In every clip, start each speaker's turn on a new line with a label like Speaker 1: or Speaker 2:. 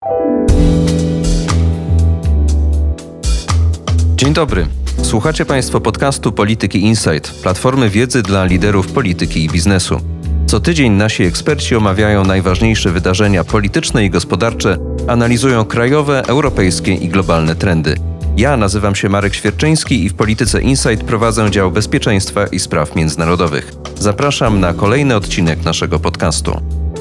Speaker 1: Dzień dobry. Słuchacie Państwo podcastu Polityki Insight, platformy wiedzy dla liderów polityki i biznesu. Co tydzień nasi eksperci omawiają najważniejsze wydarzenia polityczne i gospodarcze, analizują krajowe, europejskie i globalne trendy. Ja nazywam się Marek Świerczyński i w Polityce Insight prowadzę dział bezpieczeństwa i spraw międzynarodowych. Zapraszam na kolejny odcinek naszego podcastu.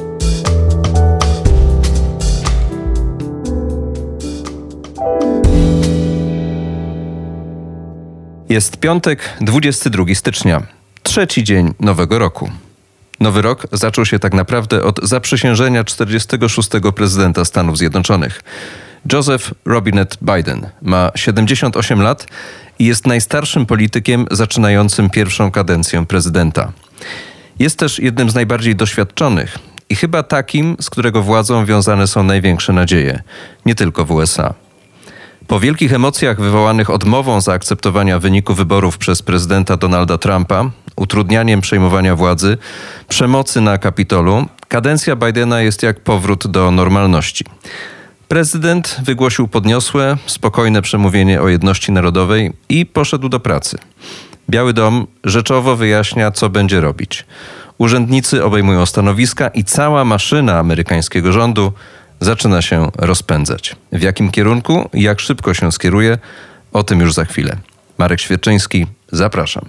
Speaker 1: Jest piątek, 22 stycznia, trzeci dzień nowego roku. Nowy rok zaczął się tak naprawdę od zaprzysiężenia 46. prezydenta Stanów Zjednoczonych. Joseph Robinette Biden ma 78 lat i jest najstarszym politykiem zaczynającym pierwszą kadencję prezydenta. Jest też jednym z najbardziej doświadczonych i chyba takim, z którego władzą wiązane są największe nadzieje, nie tylko w USA. Po wielkich emocjach wywołanych odmową zaakceptowania wyniku wyborów przez prezydenta Donalda Trumpa, utrudnianiem przejmowania władzy, przemocy na Kapitolu, kadencja Bidena jest jak powrót do normalności. Prezydent wygłosił podniosłe, spokojne przemówienie o jedności narodowej i poszedł do pracy. Biały Dom rzeczowo wyjaśnia, co będzie robić. Urzędnicy obejmują stanowiska i cała maszyna amerykańskiego rządu zaczyna się rozpędzać. W jakim kierunku i jak szybko się skieruje, o tym już za chwilę. Marek Świerczyński, zapraszam.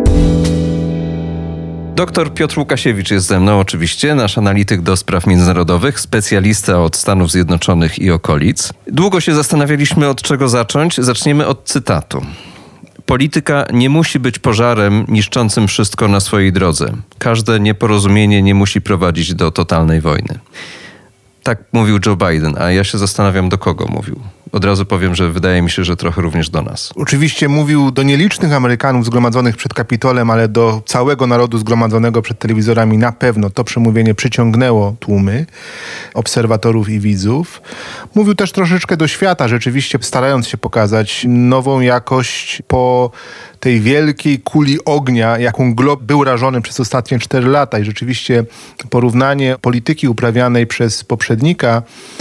Speaker 1: Doktor Piotr Łukasiewicz jest ze mną oczywiście, nasz analityk do spraw międzynarodowych, specjalista od Stanów Zjednoczonych i okolic. Długo się zastanawialiśmy, od czego zacząć. Zaczniemy od cytatu. Polityka nie musi być pożarem niszczącym wszystko na swojej drodze. Każde nieporozumienie nie musi prowadzić do totalnej wojny. Tak mówił Joe Biden, a ja się zastanawiam, do kogo mówił. Od razu powiem, że wydaje mi się, że trochę również do nas.
Speaker 2: Oczywiście mówił do nielicznych Amerykanów zgromadzonych przed Kapitolem, ale do całego narodu zgromadzonego przed telewizorami na pewno to przemówienie przyciągnęło tłumy obserwatorów i widzów. Mówił też troszeczkę do świata, rzeczywiście starając się pokazać nową jakość po tej wielkiej kuli ognia, jaką glob był rażony przez ostatnie 4 lata. I rzeczywiście porównanie polityki uprawianej przez poprzednika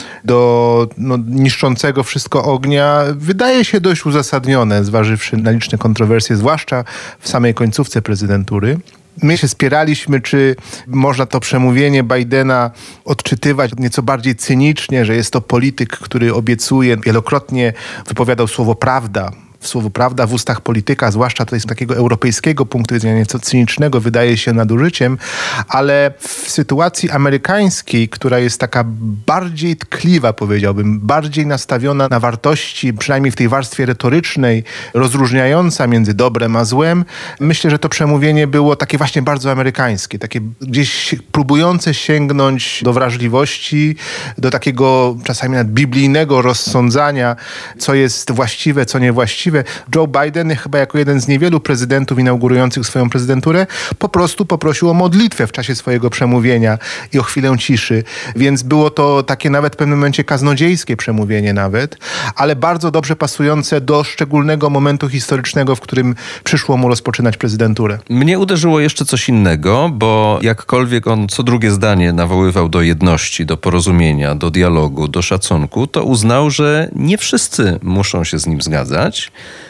Speaker 2: do niszczącego wszystko ognia wydaje się dość uzasadnione, zważywszy na liczne kontrowersje, zwłaszcza w samej końcówce prezydentury. My się spieraliśmy, czy można to przemówienie Bidena odczytywać nieco bardziej cynicznie, że jest to polityk, który obiecuje, wielokrotnie wypowiadał słowo prawda. Słowo prawda w ustach polityka, zwłaszcza to jest z takiego europejskiego punktu widzenia nieco cynicznego, wydaje się nadużyciem, ale w sytuacji amerykańskiej, która jest taka bardziej tkliwa, powiedziałbym, bardziej nastawiona na wartości, przynajmniej w tej warstwie retorycznej, rozróżniająca między dobrem a złem, myślę, że to przemówienie było takie właśnie bardzo amerykańskie, takie gdzieś próbujące sięgnąć do wrażliwości, do takiego czasami nawet biblijnego rozsądzania, co jest właściwe, co niewłaściwe. Joe Biden, chyba jako jeden z niewielu prezydentów inaugurujących swoją prezydenturę, po prostu poprosił o modlitwę w czasie swojego przemówienia i o chwilę ciszy. Więc było to takie nawet w pewnym momencie kaznodziejskie przemówienie nawet, ale bardzo dobrze pasujące do szczególnego momentu historycznego, w którym przyszło mu rozpoczynać prezydenturę.
Speaker 1: Mnie uderzyło jeszcze coś innego, bo jakkolwiek on co drugie zdanie nawoływał do jedności, do porozumienia, do dialogu, do szacunku, to uznał, że nie wszyscy muszą się z nim zgadzać,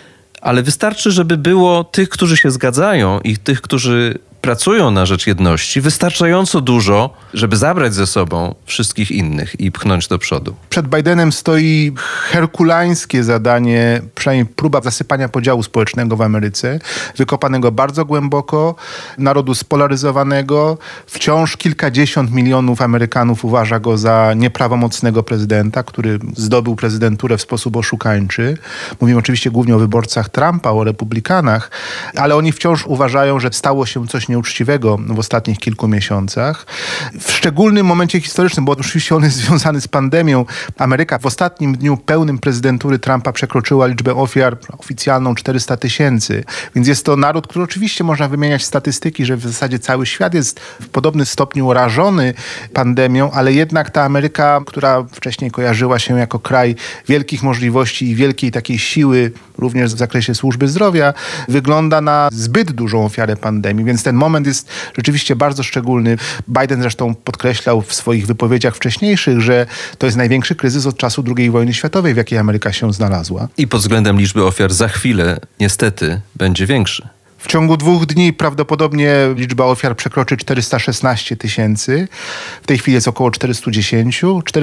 Speaker 1: ale wystarczy, żeby było tych, którzy się zgadzają i tych, którzy pracują na rzecz jedności, wystarczająco dużo, żeby zabrać ze sobą wszystkich innych i pchnąć do przodu.
Speaker 2: Przed Bidenem stoi herkulańskie zadanie, przynajmniej próba zasypania podziału społecznego w Ameryce, wykopanego bardzo głęboko, narodu spolaryzowanego. Wciąż kilkadziesiąt milionów Amerykanów uważa go za nieprawomocnego prezydenta, który zdobył prezydenturę w sposób oszukańczy. Mówimy oczywiście głównie o wyborcach Trumpa, o republikanach, ale oni wciąż uważają, że stało się coś nieuczciwego w ostatnich kilku miesiącach. W szczególnym momencie historycznym, bo oczywiście on jest związany z pandemią. Ameryka w ostatnim dniu pełnym prezydentury Trumpa przekroczyła liczbę ofiar oficjalną 400 000. Więc jest to naród, który oczywiście można wymieniać statystyki, że w zasadzie cały świat jest w podobnym stopniu rażony pandemią, ale jednak ta Ameryka, która wcześniej kojarzyła się jako kraj wielkich możliwości i wielkiej takiej siły, również w zakresie służby zdrowia, wygląda na zbyt dużą ofiarę pandemii. Więc ten moment jest rzeczywiście bardzo szczególny. Biden zresztą podkreślał w swoich wypowiedziach wcześniejszych, że to jest największy kryzys od czasu II wojny światowej, w jakiej Ameryka się znalazła.
Speaker 1: I pod względem liczby ofiar za chwilę, niestety, będzie większy.
Speaker 2: W ciągu 2 dni prawdopodobnie liczba ofiar przekroczy 416 000. W tej chwili jest około 410.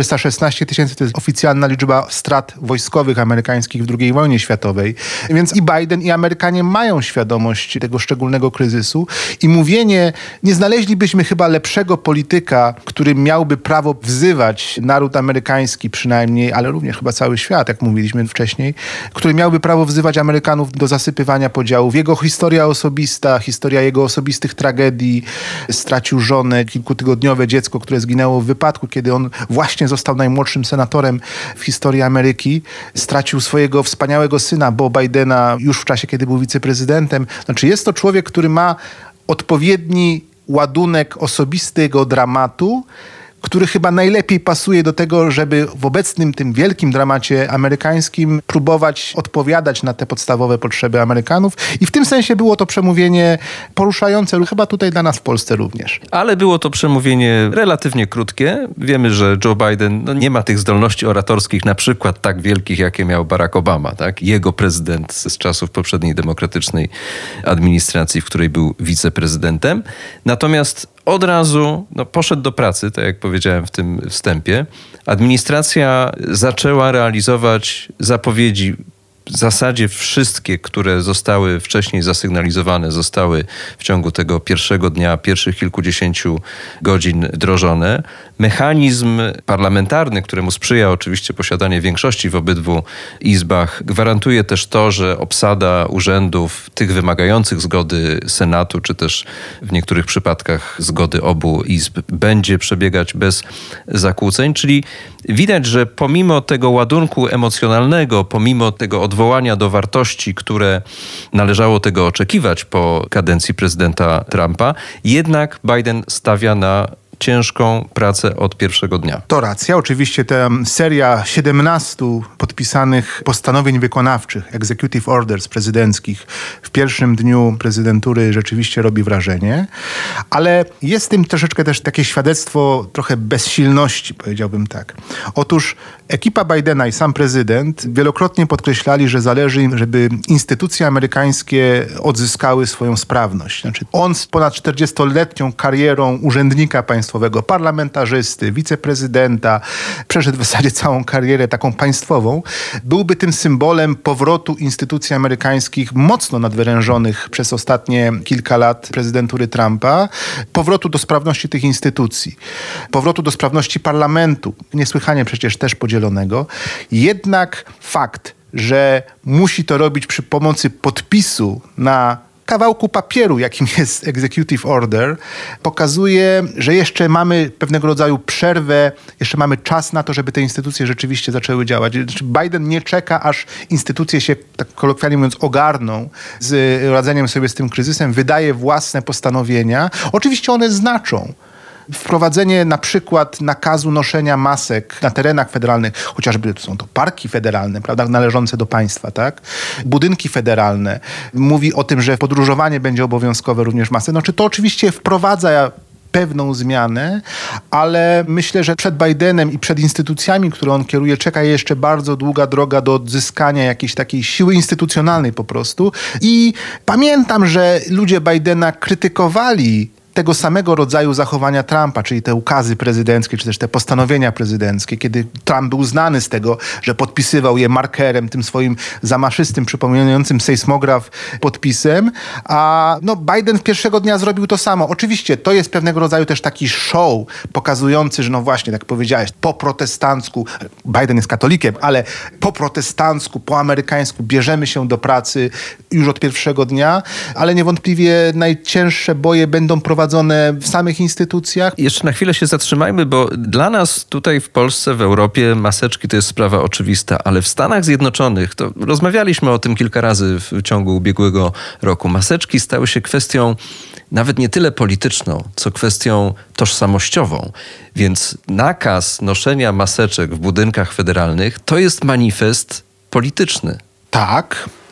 Speaker 2: 416 000 to jest oficjalna liczba strat wojskowych amerykańskich w II wojnie światowej. Więc i Biden, i Amerykanie mają świadomość tego szczególnego kryzysu i mówienie, nie znaleźlibyśmy chyba lepszego polityka, który miałby prawo wzywać naród amerykański przynajmniej, ale również chyba cały świat, jak mówiliśmy wcześniej, który miałby prawo wzywać Amerykanów do zasypywania podziałów. Jego historia osobista, historia jego osobistych tragedii. Stracił żonę, kilkutygodniowe dziecko, które zginęło w wypadku, kiedy on właśnie został najmłodszym senatorem w historii Ameryki. Stracił swojego wspaniałego syna, Bo Bidena, już w czasie, kiedy był wiceprezydentem. Znaczy jest to człowiek, który ma odpowiedni ładunek osobistego dramatu, który chyba najlepiej pasuje do tego, żeby w obecnym tym wielkim dramacie amerykańskim próbować odpowiadać na te podstawowe potrzeby Amerykanów. I w tym sensie było to przemówienie poruszające, chyba tutaj dla nas w Polsce również.
Speaker 1: Ale było to przemówienie relatywnie krótkie. Wiemy, że Joe Biden nie ma tych zdolności oratorskich, na przykład tak wielkich, jakie miał Barack Obama, tak? Jego prezydent z czasów poprzedniej demokratycznej administracji, w której był wiceprezydentem. Natomiast od razu poszedł do pracy, tak jak powiedziałem w tym wstępie. Administracja zaczęła realizować zapowiedzi. W zasadzie wszystkie, które zostały wcześniej zasygnalizowane, zostały w ciągu tego pierwszego dnia, pierwszych kilkudziesięciu godzin wdrożone. Mechanizm parlamentarny, któremu sprzyja oczywiście posiadanie większości w obydwu izbach, gwarantuje też to, że obsada urzędów, tych wymagających zgody Senatu, czy też w niektórych przypadkach zgody obu izb, będzie przebiegać bez zakłóceń. Czyli widać, że pomimo tego ładunku emocjonalnego, pomimo tego odwołania do wartości, które należało tego oczekiwać po kadencji prezydenta Trumpa, jednak Biden stawia na ciężką pracę od pierwszego dnia.
Speaker 2: To racja. Oczywiście ta seria 17 podpisanych postanowień wykonawczych, executive orders prezydenckich w pierwszym dniu prezydentury rzeczywiście robi wrażenie, ale jest w tym troszeczkę też takie świadectwo trochę bezsilności, powiedziałbym tak. Otóż ekipa Bidena i sam prezydent wielokrotnie podkreślali, że zależy im, żeby instytucje amerykańskie odzyskały swoją sprawność. Znaczy, on z ponad 40-letnią karierą urzędnika państwowego, parlamentarzysty, wiceprezydenta, przeszedł w zasadzie całą karierę taką państwową, byłby tym symbolem powrotu instytucji amerykańskich mocno nadwyrężonych przez ostatnie kilka lat prezydentury Trumpa, powrotu do sprawności tych instytucji, powrotu do sprawności parlamentu, niesłychanie przecież też podzielonego. Jednak fakt, że musi to robić przy pomocy podpisu na kawałku papieru, jakim jest executive order, pokazuje, że jeszcze mamy pewnego rodzaju przerwę, jeszcze mamy czas na to, żeby te instytucje rzeczywiście zaczęły działać. Biden nie czeka, aż instytucje się, tak kolokwialnie mówiąc, ogarną z radzeniem sobie z tym kryzysem, wydaje własne postanowienia. Oczywiście one znaczą. Wprowadzenie na przykład nakazu noszenia masek na terenach federalnych, chociażby są to parki federalne, prawda, należące do państwa, tak? Budynki federalne. Mówi o tym, że podróżowanie będzie obowiązkowe, również masy. Znaczy to oczywiście wprowadza pewną zmianę, ale myślę, że przed Bidenem i przed instytucjami, które on kieruje, czeka jeszcze bardzo długa droga do odzyskania jakiejś takiej siły instytucjonalnej po prostu. I pamiętam, że ludzie Bidena krytykowali tego samego rodzaju zachowania Trumpa, czyli te ukazy prezydenckie, czy też te postanowienia prezydenckie, kiedy Trump był znany z tego, że podpisywał je markerem, tym swoim zamaszystym, przypominającym sejsmograf podpisem, a Biden pierwszego dnia zrobił to samo. Oczywiście to jest pewnego rodzaju też taki show pokazujący, że właśnie, tak powiedziałeś, po protestancku, Biden jest katolikiem, ale po protestancku, po amerykańsku bierzemy się do pracy już od pierwszego dnia, ale niewątpliwie najcięższe boje będą prowadzone w samych instytucjach.
Speaker 1: Jeszcze na chwilę się zatrzymajmy, bo dla nas tutaj w Polsce, w Europie maseczki to jest sprawa oczywista, ale w Stanach Zjednoczonych, to rozmawialiśmy o tym kilka razy w ciągu ubiegłego roku, maseczki stały się kwestią nawet nie tyle polityczną, co kwestią tożsamościową. Więc nakaz noszenia maseczek w budynkach federalnych to jest manifest polityczny.
Speaker 2: Tak.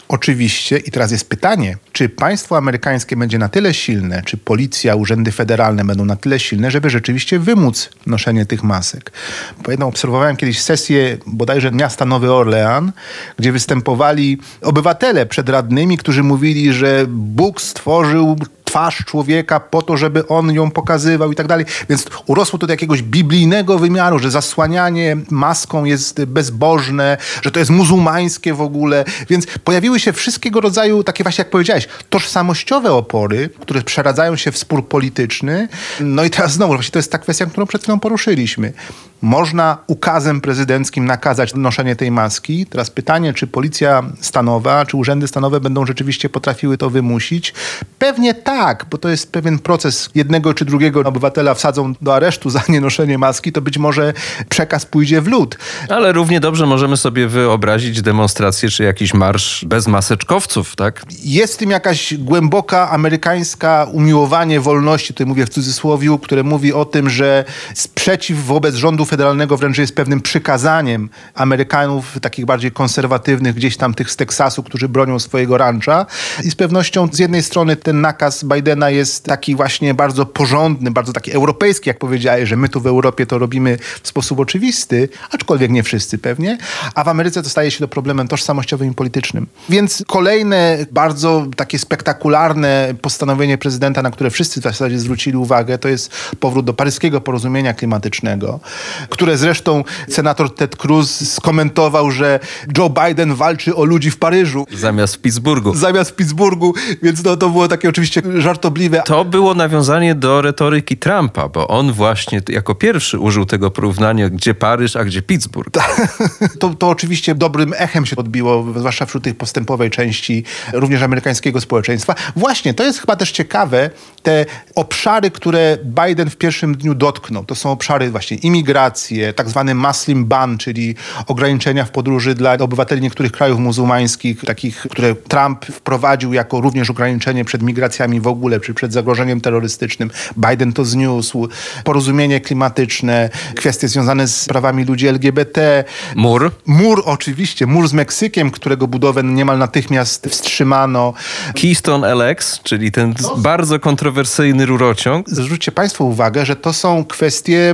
Speaker 2: Oczywiście i teraz jest pytanie, czy państwo amerykańskie będzie na tyle silne, czy policja, urzędy federalne będą na tyle silne, żeby rzeczywiście wymóc noszenie tych masek. Obserwowałem kiedyś sesję bodajże miasta Nowy Orlean, gdzie występowali obywatele przed radnymi, którzy mówili, że Bóg stworzył twarz człowieka po to, żeby on ją pokazywał i tak dalej. Więc urosło to do jakiegoś biblijnego wymiaru, że zasłanianie maską jest bezbożne, że to jest muzułmańskie w ogóle. Więc pojawiły się wszystkiego rodzaju, takie właśnie jak powiedziałeś, tożsamościowe opory, które przeradzają się w spór polityczny. No i teraz znowu, właśnie to jest ta kwestia, którą przed chwilą poruszyliśmy. Można ukazem prezydenckim nakazać noszenie tej maski. Teraz pytanie, czy policja stanowa, czy urzędy stanowe będą rzeczywiście potrafiły to wymusić? Pewnie tak, bo to jest pewien proces. Jednego czy drugiego obywatela wsadzą do aresztu za nienoszenie maski, to być może przekaz pójdzie w lód.
Speaker 1: Ale równie dobrze możemy sobie wyobrazić demonstrację czy jakiś marsz bez maseczkowców, tak?
Speaker 2: Jest w tym jakaś głęboka amerykańska umiłowanie wolności, tutaj mówię w cudzysłowiu, które mówi o tym, że sprzeciw wobec rządu federalnego wręcz jest pewnym przykazaniem Amerykanów, takich bardziej konserwatywnych, gdzieś tam tych z Teksasu, którzy bronią swojego rancza. I z pewnością z jednej strony ten nakaz Bidena jest taki właśnie bardzo porządny, bardzo taki europejski, jak powiedziałeś, że my tu w Europie to robimy w sposób oczywisty, aczkolwiek nie wszyscy pewnie, a w Ameryce to staje się to problemem tożsamościowym i politycznym. Więc kolejne bardzo takie spektakularne postanowienie prezydenta, na które wszyscy w zasadzie zwrócili uwagę, to jest powrót do paryskiego porozumienia klimatycznego, które zresztą senator Ted Cruz skomentował, że Joe Biden walczy o ludzi w Paryżu.
Speaker 1: Zamiast w Pittsburghu.
Speaker 2: Zamiast w Pittsburghu, więc to było takie oczywiście żartobliwe.
Speaker 1: To było nawiązanie do retoryki Trumpa, bo on właśnie jako pierwszy użył tego porównania, gdzie Paryż, a gdzie Pittsburgh.
Speaker 2: To oczywiście dobrym echem się odbiło, zwłaszcza wśród tej postępowej części również amerykańskiego społeczeństwa. Właśnie, to jest chyba też ciekawe, te obszary, które Biden w pierwszym dniu dotknął, to są obszary właśnie imigracje, tak zwany Muslim ban, czyli ograniczenia w podróży dla obywateli niektórych krajów muzułmańskich, takich, które Trump wprowadził jako również ograniczenie przed migracjami w ogóle, czy przed zagrożeniem terrorystycznym. Biden to zniósł. Porozumienie klimatyczne, kwestie związane z prawami ludzi LGBT. Mur oczywiście, mur z Meksykiem, którego budowę niemal natychmiast wstrzymano.
Speaker 1: Keystone LX, czyli ten bardzo kontrowersyjny rurociąg.
Speaker 2: Zwróćcie Państwo uwagę, że to są kwestie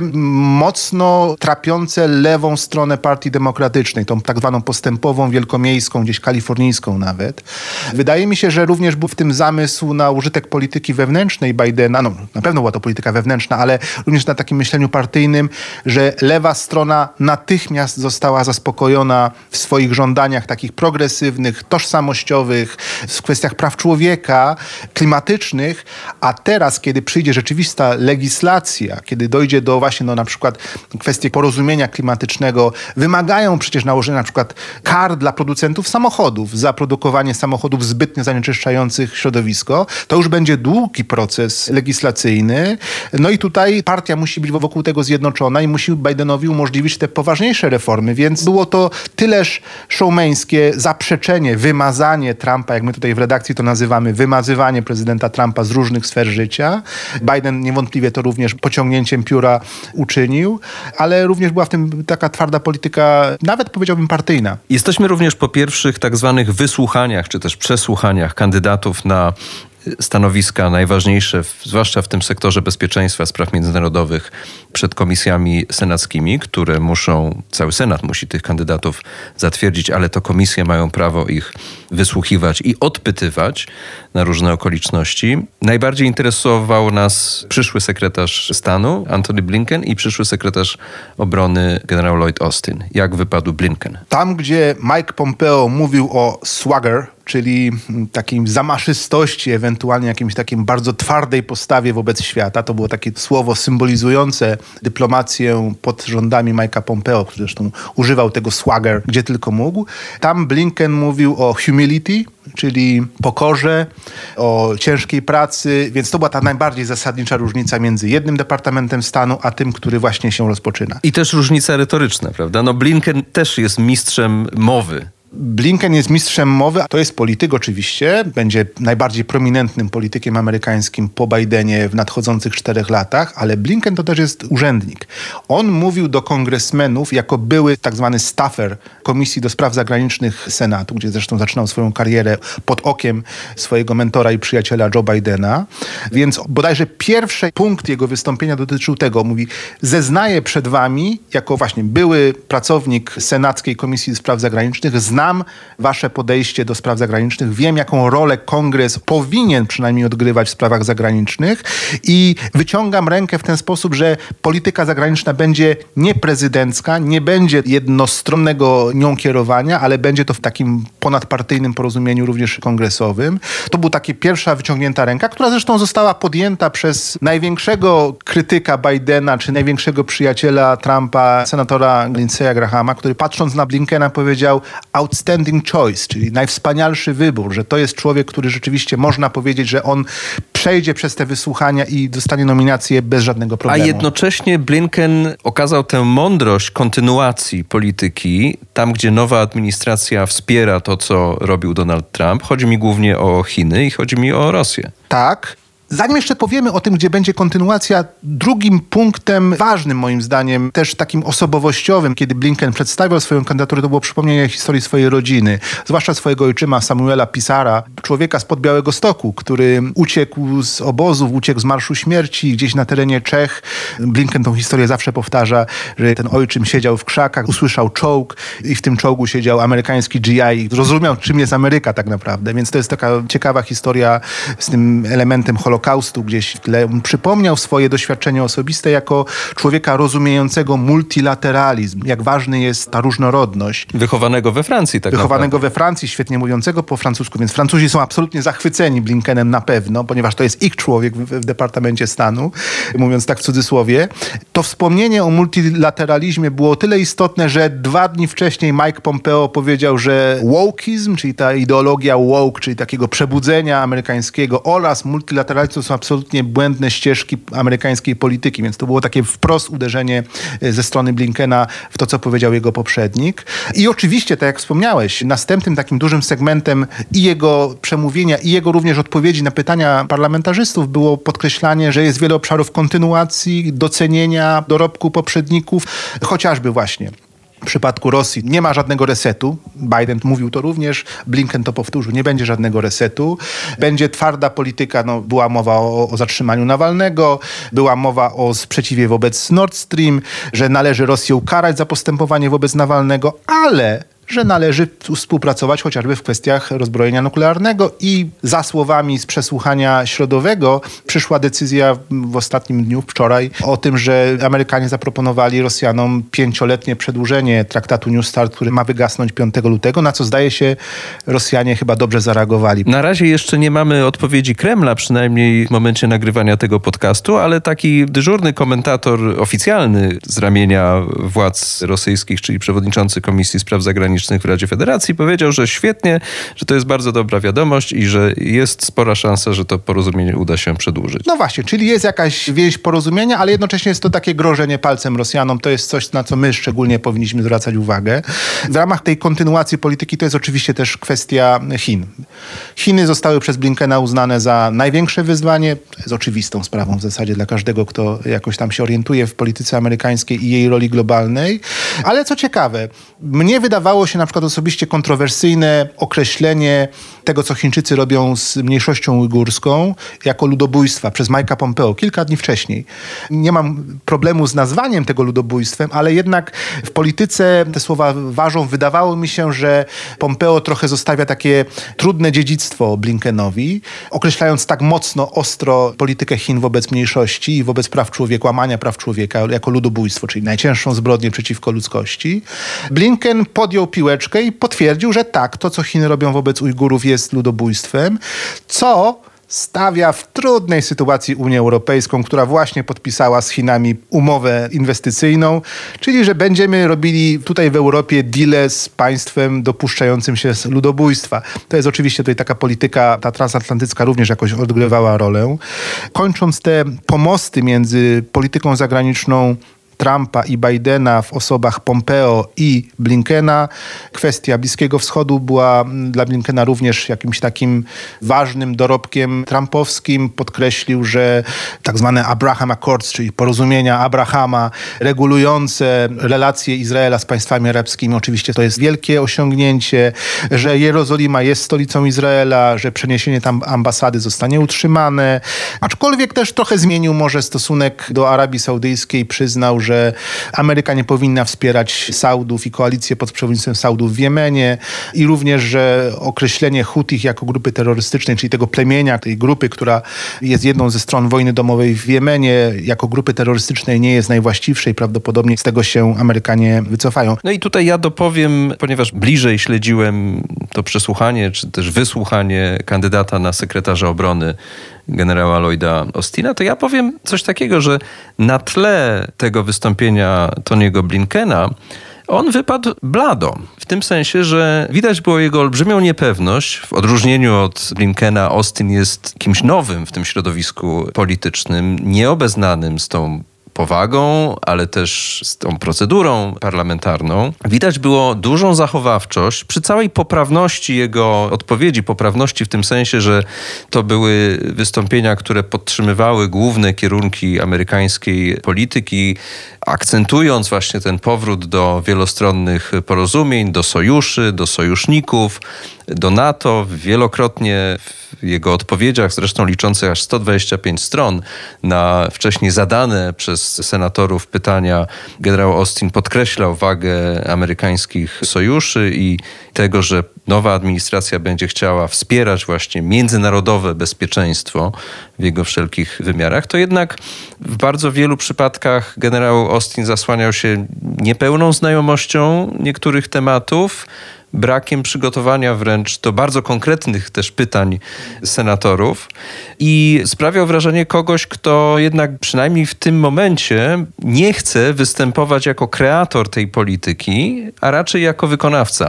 Speaker 2: mocno trapiące lewą stronę Partii Demokratycznej, tą tak zwaną postępową, wielkomiejską, gdzieś kalifornijską nawet. Wydaje mi się, że również był w tym zamysł na użytek polityki wewnętrznej Bidena, no na pewno była to polityka wewnętrzna, ale również na takim myśleniu partyjnym, że lewa strona natychmiast została zaspokojona w swoich żądaniach takich progresywnych, tożsamościowych, w kwestiach praw człowieka, klimatycznych, a teraz, kiedy przyjdzie rzeczywista legislacja, kiedy dojdzie do właśnie na przykład kwestii porozumienia klimatycznego, wymagają przecież nałożenia na przykład kar dla producentów samochodów za produkowanie samochodów zbytnio zanieczyszczających środowisko. To już będzie długi proces legislacyjny. No i tutaj partia musi być wokół tego zjednoczona i musi Bidenowi umożliwić te poważniejsze reformy, więc było to tyleż showmeńskie zaprzeczenie, wymazanie Trumpa, jak my tutaj w redakcji to nazywamy, wymazywanie prezydenta Trumpa z różnych sfer życia. Biden niewątpliwie to również pociągnięciem pióra uczynił, ale również była w tym taka twarda polityka, nawet powiedziałbym partyjna.
Speaker 1: Jesteśmy również po pierwszych tak zwanych wysłuchaniach, czy też przesłuchaniach kandydatów na stanowiska najważniejsze, zwłaszcza w tym sektorze bezpieczeństwa, spraw międzynarodowych, przed komisjami senackimi, które cały Senat musi tych kandydatów zatwierdzić, ale to komisje mają prawo ich wysłuchiwać i odpytywać na różne okoliczności. Najbardziej interesował nas przyszły sekretarz stanu Antony Blinken i przyszły sekretarz obrony generał Lloyd Austin. Jak wypadł Blinken?
Speaker 2: Tam, gdzie Mike Pompeo mówił o swagger, czyli takiej zamaszystości, ewentualnie jakimś takim bardzo twardej postawie wobec świata. To było takie słowo symbolizujące dyplomację pod rządami Mike'a Pompeo, który zresztą używał tego swagger, gdzie tylko mógł. Tam Blinken mówił o humility, czyli pokorze, o ciężkiej pracy, więc to była ta najbardziej zasadnicza różnica między jednym Departamentem Stanu, a tym, który właśnie się rozpoczyna.
Speaker 1: I też różnica retoryczna, prawda? No Blinken też jest mistrzem mowy.
Speaker 2: Blinken jest mistrzem mowy, a to jest polityk oczywiście, będzie najbardziej prominentnym politykiem amerykańskim po Bidenie w nadchodzących 4 latach, ale Blinken to też jest urzędnik. On mówił do kongresmenów jako były tak zwany staffer Komisji do Spraw Zagranicznych Senatu, gdzie zresztą zaczynał swoją karierę pod okiem swojego mentora i przyjaciela Joe Bidena. Więc bodajże pierwszy punkt jego wystąpienia dotyczył tego. Mówi, zeznaję przed wami, jako właśnie były pracownik Senackiej Komisji do Spraw Zagranicznych, znam wasze podejście do spraw zagranicznych, wiem, jaką rolę Kongres powinien przynajmniej odgrywać w sprawach zagranicznych i wyciągam rękę w ten sposób, że polityka zagraniczna będzie nieprezydencka, nie będzie jednostronnego nią kierowania, ale będzie to w takim ponadpartyjnym porozumieniu również kongresowym. To była taka pierwsza wyciągnięta ręka, która zresztą została podjęta przez największego krytyka Bidena, czy największego przyjaciela Trumpa, senatora Lindsey'a Grahama, który patrząc na Blinkena powiedział outstanding choice, czyli najwspanialszy wybór, że to jest człowiek, który rzeczywiście można powiedzieć, że on przejdzie przez te wysłuchania i dostanie nominację bez żadnego problemu.
Speaker 1: A jednocześnie Blinken okazał tę mądrość kontynuacji polityki tam, gdzie nowa administracja wspiera to, co robił Donald Trump. Chodzi mi głównie o Chiny i chodzi mi o Rosję.
Speaker 2: Tak. Zanim jeszcze powiemy o tym, gdzie będzie kontynuacja, drugim punktem ważnym moim zdaniem, też takim osobowościowym, kiedy Blinken przedstawiał swoją kandydaturę, to było przypomnienie historii swojej rodziny, zwłaszcza swojego ojczyma Samuela Pisara, człowieka spod Białegostoku, który uciekł z obozów, uciekł z Marszu Śmierci gdzieś na terenie Czech. Blinken tą historię zawsze powtarza, że ten ojczym siedział w krzakach, usłyszał czołg i w tym czołgu siedział amerykański GI i zrozumiał, czym jest Ameryka tak naprawdę. Więc to jest taka ciekawa historia z tym elementem Holokaustu gdzieś w tle. On przypomniał swoje doświadczenie osobiste jako człowieka rozumiejącego multilateralizm, jak ważny jest ta różnorodność.
Speaker 1: Wychowanego we Francji tak
Speaker 2: Wychowanego we Francji, świetnie mówiącego po francusku, więc Francuzi są absolutnie zachwyceni Blinkenem na pewno, ponieważ to jest ich człowiek w Departamencie Stanu, mówiąc tak w cudzysłowie. To wspomnienie o multilateralizmie było o tyle istotne, że 2 dni wcześniej Mike Pompeo powiedział, że wokeizm, czyli ta ideologia woke, czyli takiego przebudzenia amerykańskiego oraz multilateralizm to są absolutnie błędne ścieżki amerykańskiej polityki, więc to było takie wprost uderzenie ze strony Blinkena w to, co powiedział jego poprzednik. I oczywiście, tak jak wspomniałeś, następnym takim dużym segmentem i jego przemówienia, i jego również odpowiedzi na pytania parlamentarzystów było podkreślanie, że jest wiele obszarów kontynuacji, docenienia dorobku poprzedników, chociażby właśnie w przypadku Rosji nie ma żadnego resetu. Biden mówił to również, Blinken to powtórzył, nie będzie żadnego resetu. Będzie twarda polityka, była mowa o zatrzymaniu Nawalnego, była mowa o sprzeciwie wobec Nord Stream, że należy Rosję ukarać za postępowanie wobec Nawalnego, ale że należy współpracować chociażby w kwestiach rozbrojenia nuklearnego i za słowami z przesłuchania środowego przyszła decyzja w ostatnim dniu, wczoraj, o tym, że Amerykanie zaproponowali Rosjanom 5-letnie przedłużenie traktatu New Start, który ma wygasnąć 5 lutego, na co zdaje się Rosjanie chyba dobrze zareagowali.
Speaker 1: Na razie jeszcze nie mamy odpowiedzi Kremla, przynajmniej w momencie nagrywania tego podcastu, ale taki dyżurny komentator oficjalny z ramienia władz rosyjskich, czyli przewodniczący Komisji Spraw Zagranicznych w Radzie Federacji, powiedział, że świetnie, że to jest bardzo dobra wiadomość i że jest spora szansa, że to porozumienie uda się przedłużyć.
Speaker 2: No właśnie, czyli jest jakaś więź porozumienia, ale jednocześnie jest to takie grożenie palcem Rosjanom. To jest coś, na co my szczególnie powinniśmy zwracać uwagę. W ramach tej kontynuacji polityki to jest oczywiście też kwestia Chin. Chiny zostały przez Blinkena uznane za największe wyzwanie. To jest oczywistą sprawą w zasadzie dla każdego, kto jakoś tam się orientuje w polityce amerykańskiej i jej roli globalnej. Ale co ciekawe, mnie wydawało się na przykład osobiście kontrowersyjne określenie tego, co Chińczycy robią z mniejszością ujgurską jako ludobójstwa przez Mike'a Pompeo kilka dni wcześniej. Nie mam problemu z nazwaniem tego ludobójstwem, ale jednak w polityce te słowa ważą. Wydawało mi się, że Pompeo trochę zostawia takie trudne dziedzictwo Blinkenowi, określając tak mocno, ostro politykę Chin wobec mniejszości i wobec praw człowieka, łamania praw człowieka jako ludobójstwo, czyli najcięższą zbrodnię przeciwko ludzkości. Blinken podjął piłeczkę i potwierdził, że tak, to co Chiny robią wobec Ujgurów jest ludobójstwem, co stawia w trudnej sytuacji Unię Europejską, która właśnie podpisała z Chinami umowę inwestycyjną, czyli że będziemy robili tutaj w Europie deale z państwem dopuszczającym się ludobójstwa. To jest oczywiście tutaj taka polityka, ta transatlantycka również jakoś odgrywała rolę. Kończąc te pomosty między polityką zagraniczną Trumpa i Bidena w osobach Pompeo i Blinkena. Kwestia Bliskiego Wschodu była dla Blinkena również jakimś takim ważnym dorobkiem trumpowskim. Podkreślił, że tak zwane Abraham Accords, czyli porozumienia Abrahama regulujące relacje Izraela z państwami arabskimi, oczywiście to jest wielkie osiągnięcie, że Jerozolima jest stolicą Izraela, że przeniesienie tam ambasady zostanie utrzymane. Aczkolwiek też trochę zmienił może stosunek do Arabii Saudyjskiej. Przyznał, że Ameryka nie powinna wspierać Saudów i koalicję pod przewodnictwem Saudów w Jemenie i również, że określenie Hutich jako grupy terrorystycznej, czyli tego plemienia, tej grupy, która jest jedną ze stron wojny domowej w Jemenie, jako grupy terrorystycznej nie jest najwłaściwsze i prawdopodobnie z tego się Amerykanie wycofają.
Speaker 1: No i tutaj ja dopowiem, ponieważ bliżej śledziłem to przesłuchanie, czy też wysłuchanie kandydata na sekretarza obrony generała Lloyda Austina, to ja powiem coś takiego, że na tle tego wystąpienia Tony'ego Blinkena on wypadł blado. W tym sensie, że widać było jego olbrzymią niepewność. W odróżnieniu od Blinkena Austin jest kimś nowym w tym środowisku politycznym, nieobeznanym z tą powagą, ale też z tą procedurą parlamentarną. Widać było dużą zachowawczość przy całej poprawności jego odpowiedzi, poprawności w tym sensie, że to były wystąpienia, które podtrzymywały główne kierunki amerykańskiej polityki, akcentując właśnie ten powrót do wielostronnych porozumień, do sojuszy, do sojuszników, do NATO. Wielokrotnie w jego odpowiedziach, zresztą liczących aż 125 stron na wcześniej zadane przez senatorów pytania, generał Austin podkreślał wagę amerykańskich sojuszy i tego, że nowa administracja będzie chciała wspierać właśnie międzynarodowe bezpieczeństwo w jego wszelkich wymiarach, to jednak w bardzo wielu przypadkach generał Austin zasłaniał się niepełną znajomością niektórych tematów, brakiem przygotowania wręcz do bardzo konkretnych też pytań senatorów i sprawiał wrażenie kogoś, kto jednak przynajmniej w tym momencie nie chce występować jako kreator tej polityki, a raczej jako wykonawca.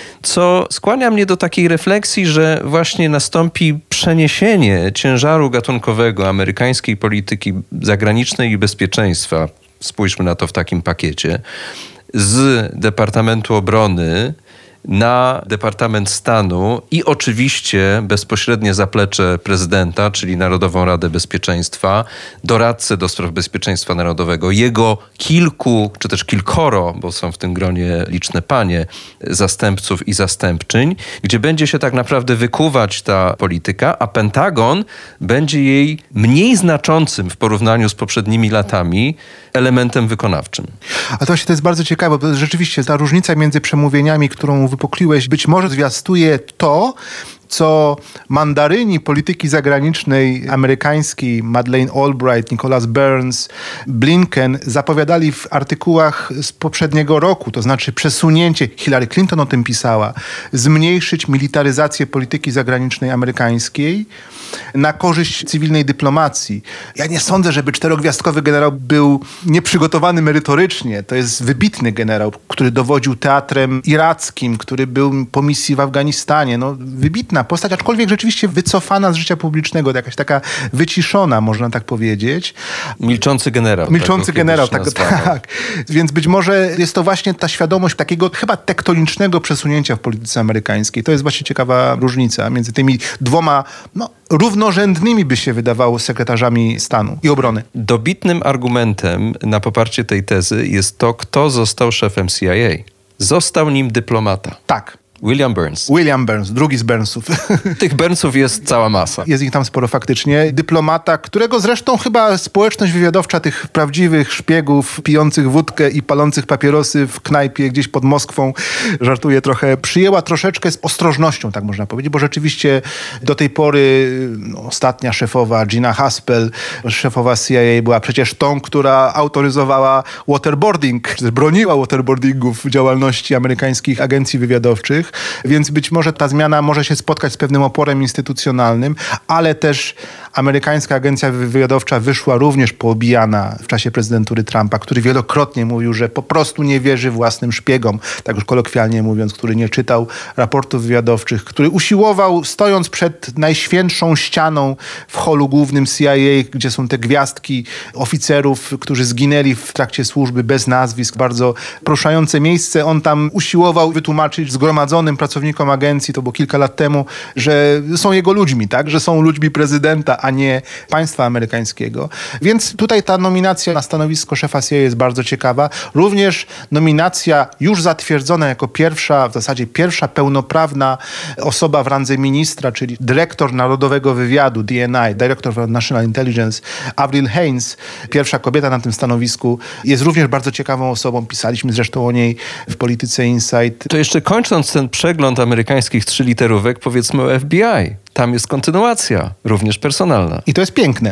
Speaker 1: Co skłania mnie do takiej refleksji, że właśnie nastąpi przeniesienie ciężaru gatunkowego amerykańskiej polityki zagranicznej i bezpieczeństwa, spójrzmy na to w takim pakiecie, z Departamentu Obrony na Departament Stanu i oczywiście bezpośrednie zaplecze prezydenta, czyli Narodową Radę Bezpieczeństwa, doradcę do spraw bezpieczeństwa narodowego, jego kilku, czy też kilkoro, bo są w tym gronie liczne panie, zastępców i zastępczyń, gdzie będzie się tak naprawdę wykuwać ta polityka, a Pentagon będzie jej mniej znaczącym w porównaniu z poprzednimi latami elementem wykonawczym.
Speaker 2: A to właśnie to jest bardzo ciekawe, bo rzeczywiście ta różnica między przemówieniami, którą wypukliłeś, być może zwiastuje to, co mandaryni polityki zagranicznej amerykańskiej, Madeleine Albright, Nicholas Burns, Blinken, zapowiadali w artykułach z poprzedniego roku, to znaczy przesunięcie, Hillary Clinton o tym pisała, zmniejszyć militaryzację polityki zagranicznej amerykańskiej na korzyść cywilnej dyplomacji. Ja nie sądzę, żeby czterogwiazdkowy generał był nieprzygotowany merytorycznie. To jest wybitny generał, który dowodził teatrem irackim, który był po misji w Afganistanie. No, wybitna postać, aczkolwiek rzeczywiście wycofana z życia publicznego, jakaś taka wyciszona, można tak powiedzieć.
Speaker 1: Milczący generał.
Speaker 2: Milczący generał, tak. Więc być może jest to właśnie ta świadomość takiego chyba tektonicznego przesunięcia w polityce amerykańskiej. To jest właśnie ciekawa różnica między tymi dwoma, równorzędnymi by się wydawało sekretarzami stanu i obrony.
Speaker 1: Dobitnym argumentem na poparcie tej tezy jest to, kto został szefem CIA. Został nim dyplomata.
Speaker 2: Tak.
Speaker 1: William Burns,
Speaker 2: drugi z Burnsów.
Speaker 1: Tych Burnsów jest cała masa.
Speaker 2: Jest ich tam sporo faktycznie. Dyplomata, którego zresztą chyba społeczność wywiadowcza tych prawdziwych szpiegów pijących wódkę i palących papierosy w knajpie gdzieś pod Moskwą, żartuję trochę, przyjęła troszeczkę z ostrożnością, tak można powiedzieć, bo rzeczywiście do tej pory ostatnia szefowa Gina Haspel, szefowa CIA była przecież tą, która autoryzowała waterboarding, czy broniła waterboardingów w działalności amerykańskich agencji wywiadowczych. Więc być może ta zmiana może się spotkać z pewnym oporem instytucjonalnym, ale też Amerykańska agencja wywiadowcza wyszła również poobijana w czasie prezydentury Trumpa, który wielokrotnie mówił, że po prostu nie wierzy własnym szpiegom, tak już kolokwialnie mówiąc, który nie czytał raportów wywiadowczych, który usiłował, stojąc przed najświętszą ścianą w holu głównym CIA, gdzie są te gwiazdki oficerów, którzy zginęli w trakcie służby bez nazwisk, bardzo poruszające miejsce. On tam usiłował wytłumaczyć zgromadzonym pracownikom agencji, to było kilka lat temu, że są jego ludźmi, tak? Że są ludźmi prezydenta, a nie państwa amerykańskiego. Więc tutaj ta nominacja na stanowisko szefa CIA jest bardzo ciekawa. Również nominacja już zatwierdzona jako w zasadzie pierwsza pełnoprawna osoba w randze ministra, czyli dyrektor Narodowego Wywiadu, DNI, Director of National Intelligence, Avril Haines, pierwsza kobieta na tym stanowisku, jest również bardzo ciekawą osobą. Pisaliśmy zresztą o niej w Polityce Insight.
Speaker 1: To jeszcze kończąc ten przegląd amerykańskich 3 literówek, powiedzmy o FBI. Tam jest kontynuacja, również personalna.
Speaker 2: I to jest piękne,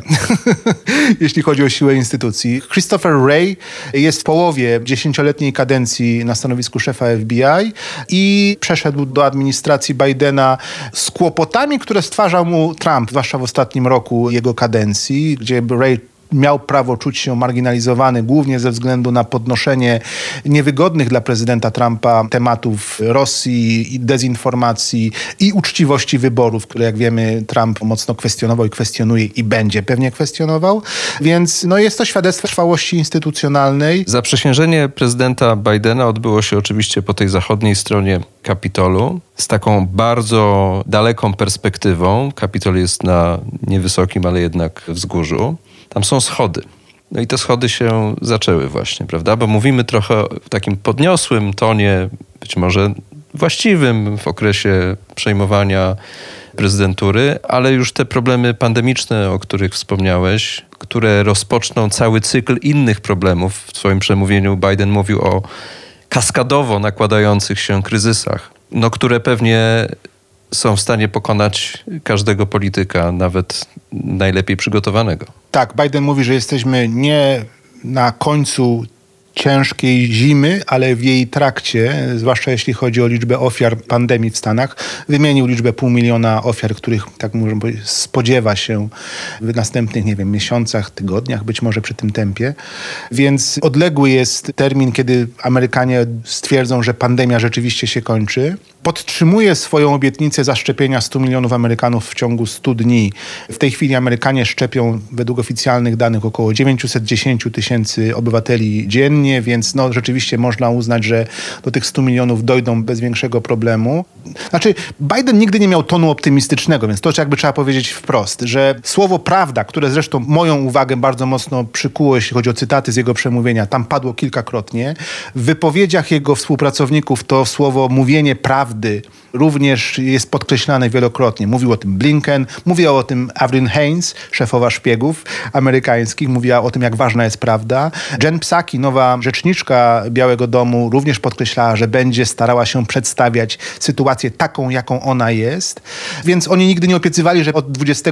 Speaker 2: jeśli chodzi o siłę instytucji. Christopher Wray jest w połowie 10-letniej kadencji na stanowisku szefa FBI i przeszedł do administracji Bidena z kłopotami, które stwarzał mu Trump, zwłaszcza w ostatnim roku jego kadencji, gdzie Wray miał prawo czuć się marginalizowany, głównie ze względu na podnoszenie niewygodnych dla prezydenta Trumpa tematów Rosji, dezinformacji i uczciwości wyborów, które jak wiemy Trump mocno kwestionował i kwestionuje i będzie pewnie kwestionował. Więc jest to świadectwo trwałości instytucjonalnej.
Speaker 1: Zaprzysiężenie prezydenta Bidena odbyło się oczywiście po tej zachodniej stronie Kapitolu z taką bardzo daleką perspektywą. Kapitol jest na niewysokim, ale jednak wzgórzu. Tam są schody. No i te schody się zaczęły właśnie, prawda? Bo mówimy trochę w takim podniosłym tonie, być może właściwym w okresie przejmowania prezydentury, ale już te problemy pandemiczne, o których wspomniałeś, które rozpoczną cały cykl innych problemów. W swoim przemówieniu Biden mówił o kaskadowo nakładających się kryzysach, które pewnie są w stanie pokonać każdego polityka, nawet najlepiej przygotowanego.
Speaker 2: Tak, Biden mówi, że jesteśmy nie na końcu ciężkiej zimy, ale w jej trakcie, zwłaszcza jeśli chodzi o liczbę ofiar pandemii w Stanach. Wymienił liczbę 500 000 ofiar, których, tak możemy powiedzieć, spodziewa się w następnych, miesiącach, tygodniach, być może przy tym tempie. Więc odległy jest termin, kiedy Amerykanie stwierdzą, że pandemia rzeczywiście się kończy. Podtrzymuje swoją obietnicę zaszczepienia 100 milionów Amerykanów w ciągu 100 dni. W tej chwili Amerykanie szczepią według oficjalnych danych około 910 000 obywateli dziennie, więc rzeczywiście można uznać, że do tych 100 milionów dojdą bez większego problemu. Znaczy, Biden nigdy nie miał tonu optymistycznego, więc to jakby trzeba powiedzieć wprost, że słowo prawda, które zresztą moją uwagę bardzo mocno przykuło, jeśli chodzi o cytaty z jego przemówienia, tam padło kilkakrotnie. W wypowiedziach jego współpracowników to słowo mówienie prawdy również jest podkreślane wielokrotnie. Mówił o tym Blinken, mówiła o tym Avril Haines, szefowa szpiegów amerykańskich, mówiła o tym, jak ważna jest prawda. Jen Psaki, nowa rzeczniczka Białego Domu, również podkreślała, że będzie starała się przedstawiać sytuację taką, jaką ona jest. Więc oni nigdy nie obiecywali, że od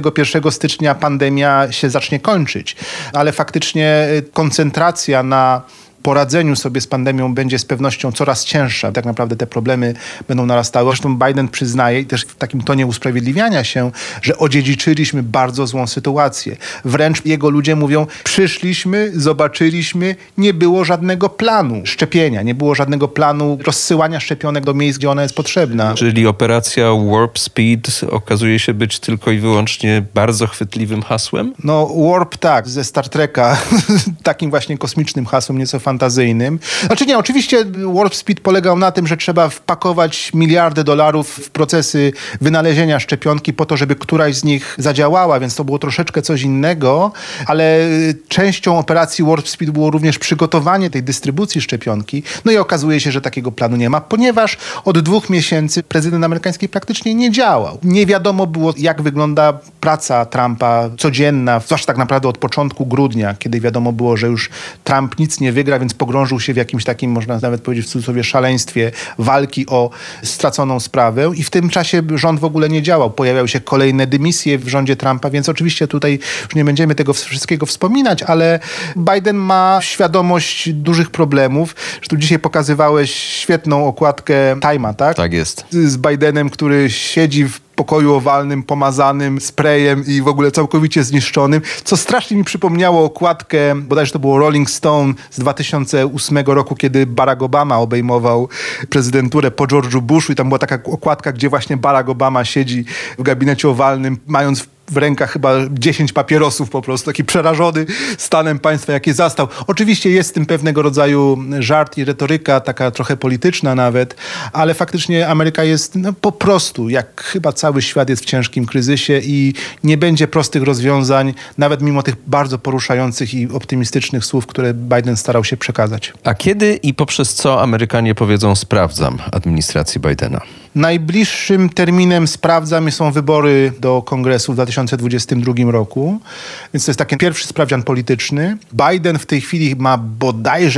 Speaker 2: 21 stycznia pandemia się zacznie kończyć. Ale faktycznie koncentracja na poradzeniu sobie z pandemią będzie z pewnością coraz cięższa. Tak naprawdę te problemy będą narastały. Zresztą Biden przyznaje i też w takim tonie usprawiedliwiania się, że odziedziczyliśmy bardzo złą sytuację. Wręcz jego ludzie mówią, przyszliśmy, zobaczyliśmy, nie było żadnego planu szczepienia, nie było żadnego planu rozsyłania szczepionek do miejsc, gdzie ona jest potrzebna.
Speaker 1: Czyli operacja Warp Speed okazuje się być tylko i wyłącznie bardzo chwytliwym hasłem?
Speaker 2: Warp tak, ze Star Treka, takim właśnie kosmicznym hasłem, nieco fantazyjnym. Znaczy nie, oczywiście Warp Speed polegał na tym, że trzeba wpakować miliardy dolarów w procesy wynalezienia szczepionki po to, żeby któraś z nich zadziałała, więc to było troszeczkę coś innego, ale częścią operacji Warp Speed było również przygotowanie tej dystrybucji szczepionki. I okazuje się, że takiego planu nie ma, ponieważ od 2 miesięcy prezydent amerykański praktycznie nie działał. Nie wiadomo było, jak wygląda praca Trumpa codzienna, zwłaszcza tak naprawdę od początku grudnia, kiedy wiadomo było, że już Trump nic nie wygra, więc pogrążył się w jakimś takim, można nawet powiedzieć w cudzysłowie, szaleństwie walki o straconą sprawę i w tym czasie rząd w ogóle nie działał. Pojawiały się kolejne dymisje w rządzie Trumpa, więc oczywiście tutaj już nie będziemy tego wszystkiego wspominać, ale Biden ma świadomość dużych problemów. Zresztą dzisiaj pokazywałeś świetną okładkę Time'a, tak?
Speaker 1: Tak jest.
Speaker 2: Z Bidenem, który siedzi w pokoju owalnym, pomazanym sprayem i w ogóle całkowicie zniszczonym, co strasznie mi przypomniało okładkę, bodajże to było Rolling Stone z 2008 roku, kiedy Barack Obama obejmował prezydenturę po George'u Bushu i tam była taka okładka, gdzie właśnie Barack Obama siedzi w gabinecie owalnym, mając w rękach chyba 10 papierosów po prostu, taki przerażony stanem państwa, jakie zastał. Oczywiście jest w tym pewnego rodzaju żart i retoryka, taka trochę polityczna nawet, ale faktycznie Ameryka jest po prostu, jak chyba cały świat jest w ciężkim kryzysie i nie będzie prostych rozwiązań, nawet mimo tych bardzo poruszających i optymistycznych słów, które Biden starał się przekazać.
Speaker 1: A kiedy i poprzez co Amerykanie powiedzą sprawdzam administracji Bidena?
Speaker 2: Najbliższym terminem sprawdzam są wybory do Kongresu w 2022 roku, więc to jest taki pierwszy sprawdzian polityczny. Biden w tej chwili ma bodajże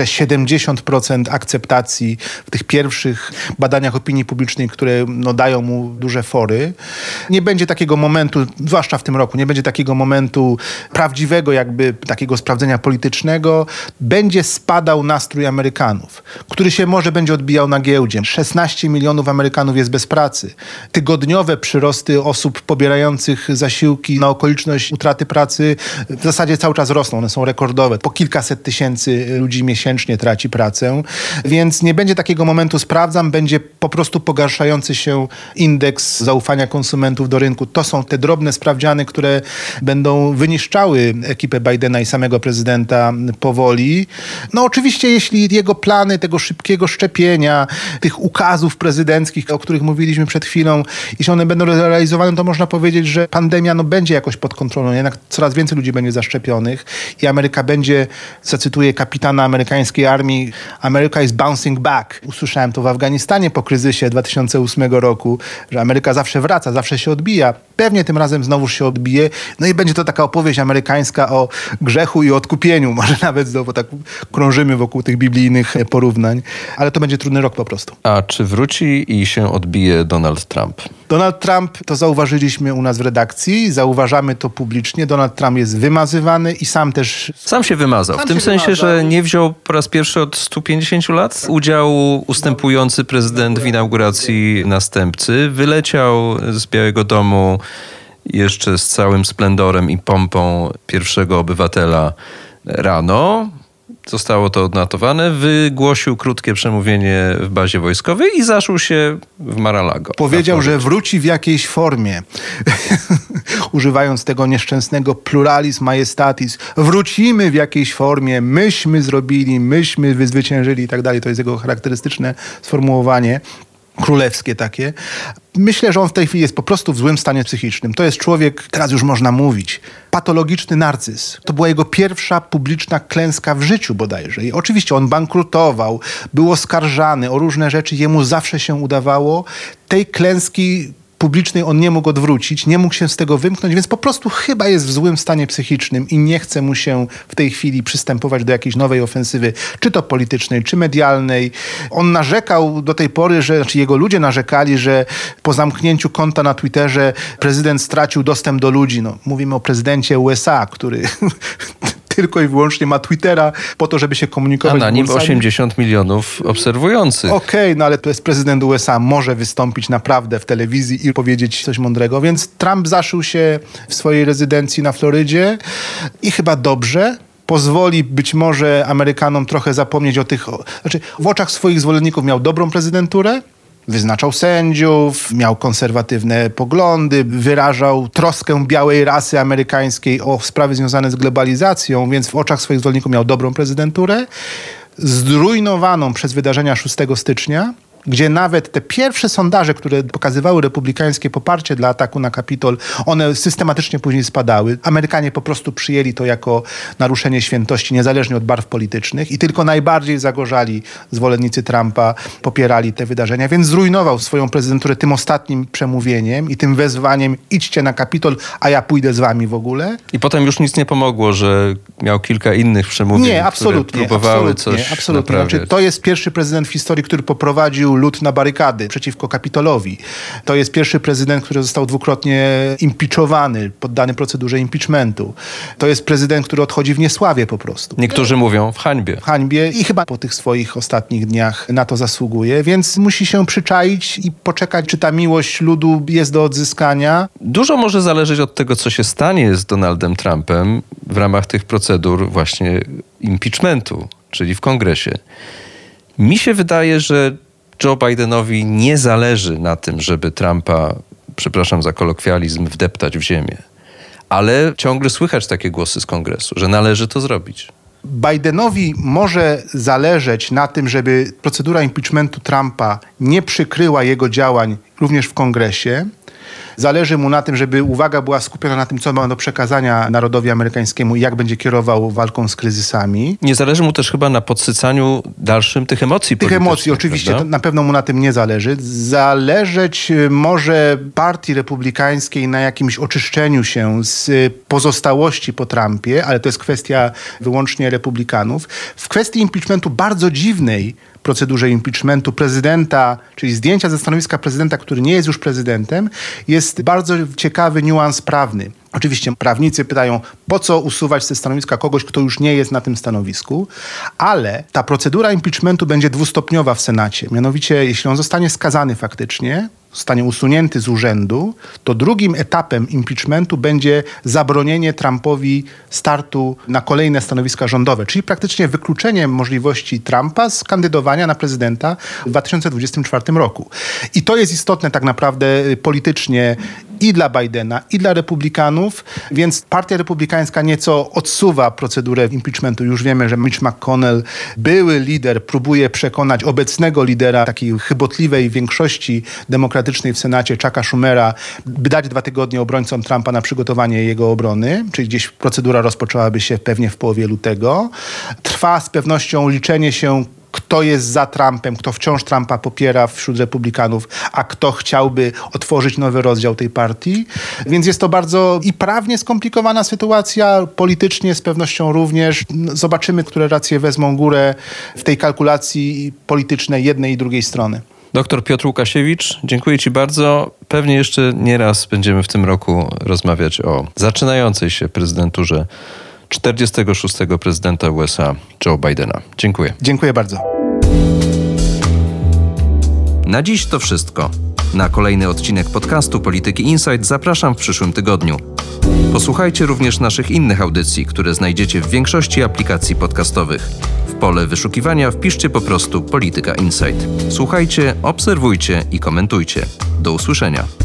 Speaker 2: 70% akceptacji w tych pierwszych badaniach opinii publicznej, które dają mu duże fory. Nie będzie takiego momentu, zwłaszcza w tym roku, nie będzie takiego momentu prawdziwego jakby takiego sprawdzenia politycznego. Będzie spadał nastrój Amerykanów, który się może będzie odbijał na giełdzie. 16 milionów Amerykanów jest bez pracy. Tygodniowe przyrosty osób pobierających zasiłki na okoliczność utraty pracy w zasadzie cały czas rosną. One są rekordowe. Po kilkaset tysięcy ludzi miesięcznie traci pracę. Więc nie będzie takiego momentu sprawdzam, będzie po prostu pogarszający się indeks zaufania konsumentów do rynku. To są te drobne sprawdziany, które będą wyniszczały ekipę Bidena i samego prezydenta powoli. Oczywiście, jeśli jego plany tego szybkiego szczepienia, tych ukazów prezydenckich, o których mówiliśmy przed chwilą, jeśli one będą realizowane, to można powiedzieć, że pandemia będzie jakoś pod kontrolą. Jednak coraz więcej ludzi będzie zaszczepionych i Ameryka będzie, zacytuję kapitana amerykańskiej armii, America is bouncing back. Usłyszałem to w Afganistanie po kryzysie 2008 roku, że Ameryka zawsze wraca, zawsze się odbija. Pewnie tym razem znowu się odbije. I będzie to taka opowieść amerykańska o grzechu i odkupieniu. Może nawet znowu tak krążymy wokół tych biblijnych porównań. Ale to będzie trudny rok po prostu.
Speaker 1: A czy wróci i się odbije Donald Trump?
Speaker 2: Donald Trump, to zauważyliśmy u nas w redakcji, zauważamy to publicznie. Donald Trump jest wymazywany i sam
Speaker 1: się wymazał. W tym sensie, że nie wziął po raz pierwszy od 150 lat udziału ustępujący prezydent w inauguracji następcy. Wyleciał z Białego Domu jeszcze z całym splendorem i pompą pierwszego obywatela rano. Zostało to odnotowane. Wygłosił krótkie przemówienie w bazie wojskowej i zaszył się w Mar-a-Lago.
Speaker 2: Powiedział, że wróci w jakiejś formie. Używając tego nieszczęsnego pluralis majestatis. Wrócimy w jakiejś formie. Myśmy zrobili, myśmy wyzwyciężyli i tak dalej. To jest jego charakterystyczne sformułowanie. Królewskie takie. Myślę, że on w tej chwili jest po prostu w złym stanie psychicznym. To jest człowiek, teraz już można mówić, patologiczny narcyz. To była jego pierwsza publiczna klęska w życiu bodajże. I oczywiście on bankrutował, był oskarżany o różne rzeczy. Jemu zawsze się udawało. Tej klęski publicznej on nie mógł odwrócić, nie mógł się z tego wymknąć, więc po prostu chyba jest w złym stanie psychicznym i nie chce mu się w tej chwili przystępować do jakiejś nowej ofensywy, czy to politycznej, czy medialnej. On narzekał do tej pory, jego ludzie narzekali, że po zamknięciu konta na Twitterze prezydent stracił dostęp do ludzi. Mówimy o prezydencie USA, który tylko i wyłącznie ma Twittera po to, żeby się komunikować.
Speaker 1: A na nim 80 milionów obserwujących.
Speaker 2: Okej, ale to jest prezydent USA, może wystąpić naprawdę w telewizji i powiedzieć coś mądrego, więc Trump zaszył się w swojej rezydencji na Florydzie i chyba dobrze. Pozwoli być może Amerykanom trochę zapomnieć o tych... w oczach swoich zwolenników miał dobrą prezydenturę, wyznaczał sędziów, miał konserwatywne poglądy, wyrażał troskę białej rasy amerykańskiej o sprawy związane z globalizacją, więc w oczach swoich zwolenników miał dobrą prezydenturę, zrujnowaną przez wydarzenia 6 stycznia, gdzie nawet te pierwsze sondaże, które pokazywały republikańskie poparcie dla ataku na Kapitol, one systematycznie później spadały. Amerykanie po prostu przyjęli to jako naruszenie świętości, niezależnie od barw politycznych i tylko najbardziej zagorzali zwolennicy Trumpa popierali te wydarzenia, więc zrujnował swoją prezydenturę tym ostatnim przemówieniem i tym wezwaniem idźcie na Kapitol, a ja pójdę z wami w ogóle.
Speaker 1: I potem już nic nie pomogło, że miał kilka innych przemówień, które próbowały coś naprawiać.
Speaker 2: To jest pierwszy prezydent w historii, który poprowadził wyszedł lud na barykady przeciwko Kapitolowi. To jest pierwszy prezydent, który został dwukrotnie impeachowany, poddany procedurze impeachmentu. To jest prezydent, który odchodzi w niesławie po prostu.
Speaker 1: Niektórzy mówią w hańbie.
Speaker 2: W hańbie i chyba po tych swoich ostatnich dniach na to zasługuje, więc musi się przyczaić i poczekać, czy ta miłość ludu jest do odzyskania.
Speaker 1: Dużo może zależeć od tego, co się stanie z Donaldem Trumpem w ramach tych procedur właśnie impeachmentu, czyli w Kongresie. Mi się wydaje, że Joe Bidenowi nie zależy na tym, żeby Trumpa, przepraszam za kolokwializm, wdeptać w ziemię. Ale ciągle słychać takie głosy z Kongresu, że należy to zrobić.
Speaker 2: Bidenowi może zależeć na tym, żeby procedura impeachmentu Trumpa nie przykryła jego działań również w Kongresie. Zależy mu na tym, żeby uwaga była skupiona na tym, co ma do przekazania narodowi amerykańskiemu i jak będzie kierował walką z kryzysami.
Speaker 1: Nie zależy mu też chyba na podsycaniu dalszym tych emocji politycznych.
Speaker 2: Tych emocji oczywiście, to na pewno mu na tym nie zależy. Zależeć może partii republikańskiej na jakimś oczyszczeniu się z pozostałości po Trumpie, ale to jest kwestia wyłącznie republikanów. W kwestii impeachmentu bardzo dziwnej procedurze impeachmentu prezydenta, czyli zdjęcia ze stanowiska prezydenta, który nie jest już prezydentem, jest bardzo ciekawy niuans prawny. Oczywiście prawnicy pytają, po co usuwać ze stanowiska kogoś, kto już nie jest na tym stanowisku, ale ta procedura impeachmentu będzie dwustopniowa w Senacie. Mianowicie, jeśli on zostanie skazany faktycznie, zostanie usunięty z urzędu, to drugim etapem impeachmentu będzie zabronienie Trumpowi startu na kolejne stanowiska rządowe, czyli praktycznie wykluczenie możliwości Trumpa z kandydowania na prezydenta w 2024 roku. I to jest istotne tak naprawdę politycznie i dla Bidena, i dla republikanów, więc partia republikańska nieco odsuwa procedurę impeachmentu. Już wiemy, że Mitch McConnell, były lider, próbuje przekonać obecnego lidera takiej chybotliwej większości demokratycznej w Senacie, Chucka Schumera, by dać 2 tygodnie obrońcom Trumpa na przygotowanie jego obrony, czyli gdzieś procedura rozpoczęłaby się pewnie w połowie lutego. Trwa z pewnością liczenie się, kto jest za Trumpem, kto wciąż Trumpa popiera wśród republikanów, a kto chciałby otworzyć nowy rozdział tej partii. Więc jest to bardzo i prawnie skomplikowana sytuacja, politycznie z pewnością również. Zobaczymy, które racje wezmą górę w tej kalkulacji politycznej jednej i drugiej strony.
Speaker 1: Doktor Piotr Łukasiewicz, dziękuję Ci bardzo. Pewnie jeszcze nie raz będziemy w tym roku rozmawiać o zaczynającej się prezydenturze 46. prezydenta USA Joe Bidena. Dziękuję.
Speaker 2: Dziękuję bardzo.
Speaker 1: Na dziś to wszystko. Na kolejny odcinek podcastu Polityki Insight zapraszam w przyszłym tygodniu. Posłuchajcie również naszych innych audycji, które znajdziecie w większości aplikacji podcastowych. W pole wyszukiwania wpiszcie po prostu Polityka Insight. Słuchajcie, obserwujcie i komentujcie. Do usłyszenia.